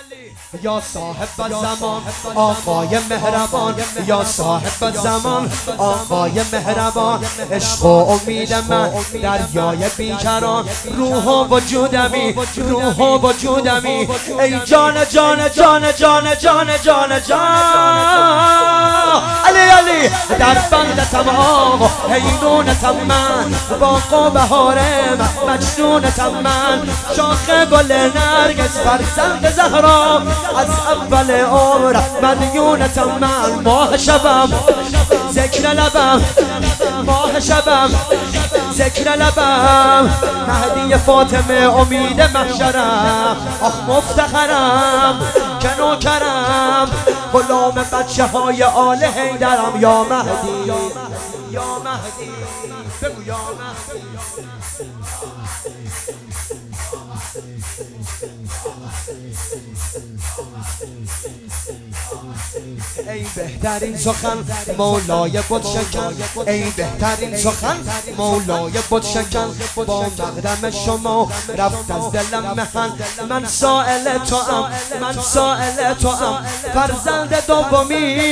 یا صاحب زمان آقای مهربان، یا صاحب زمان آقای مهربان، عشق و امید من دریای بیکران، روح و وجودمی، روح و وجودمی، ای جان جان جان جان جان جان جان علی علی در بندتم آقا حیرونتم من، باغ و بهارم مجنونتم من، شاخ گل نرگس فرزند زهرا، از اول عمر مدیونتم من، ماه شبم ذکر لبم، ماه شبم ذکر لبم، مهدی فاطمه امید محشرم، آخ مفتخرم که نوکرم، غلام بچه های آل حیدرم، یا مهدی یا مهدی بگو یا مهدی. ای بهترین سخن مولای بت شکن، ای بهترین سخن مولای بت شکن، با مقدم شما رفت از دلم مهن، من سائل توام، من سائل توام، فرزند دومی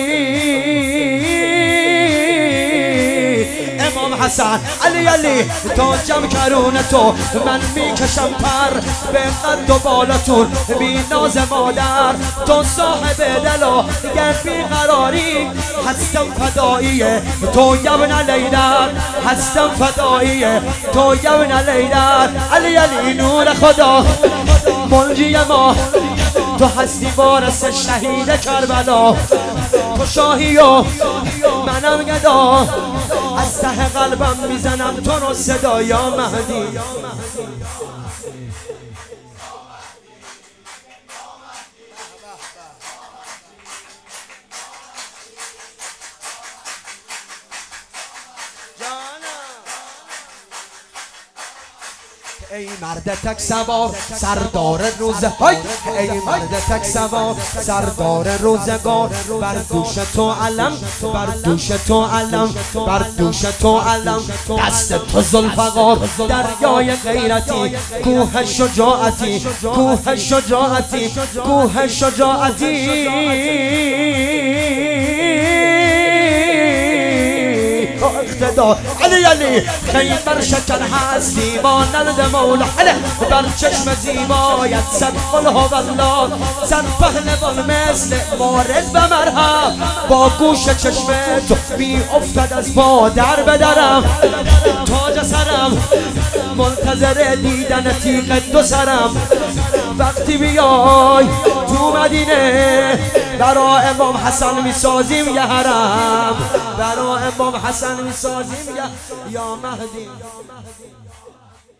امام حسن علی علی، تا جم کرون تو من میکشم پر، به قد و بالاتون بی ناز مادر، تو صاحب دل و گر بیقراری، هستم فدایی تو یبن لیدر، هستم فدایی تو یبن لیدر، علی علی نور خدا منجی ما، تو هستی وارث شهید کربلا، تو شاهی و منم گدا، از ته قلبم میزنم تو رو صدا، یا مهدی ای مرد تک سوار سردار روز های، ای مرد تک سوار سردار روزگار، بر دوش تو علم، بر دوش تو علم، بر دوش تو علم، دست تو ذوالفقار، دریای غیرتی، کوه شجاعتی، کوه شجاعتی، کوه شجاعتی، اقتدا علی علی، خیبر شکن هستی مانند مولا علی، بر چشم زیبایت صد قل هو الله، صد پهلوان مثل مارد و مرهم، با گوش چشم تو بی افتد از پا در بدرم، تاج سرم منتظر دیدن تیغ دو سرم، وقتی بیای تو مدینه برا امام حسن میسازیم یه حرم، برا امام حسن میسازیم یا مهدی.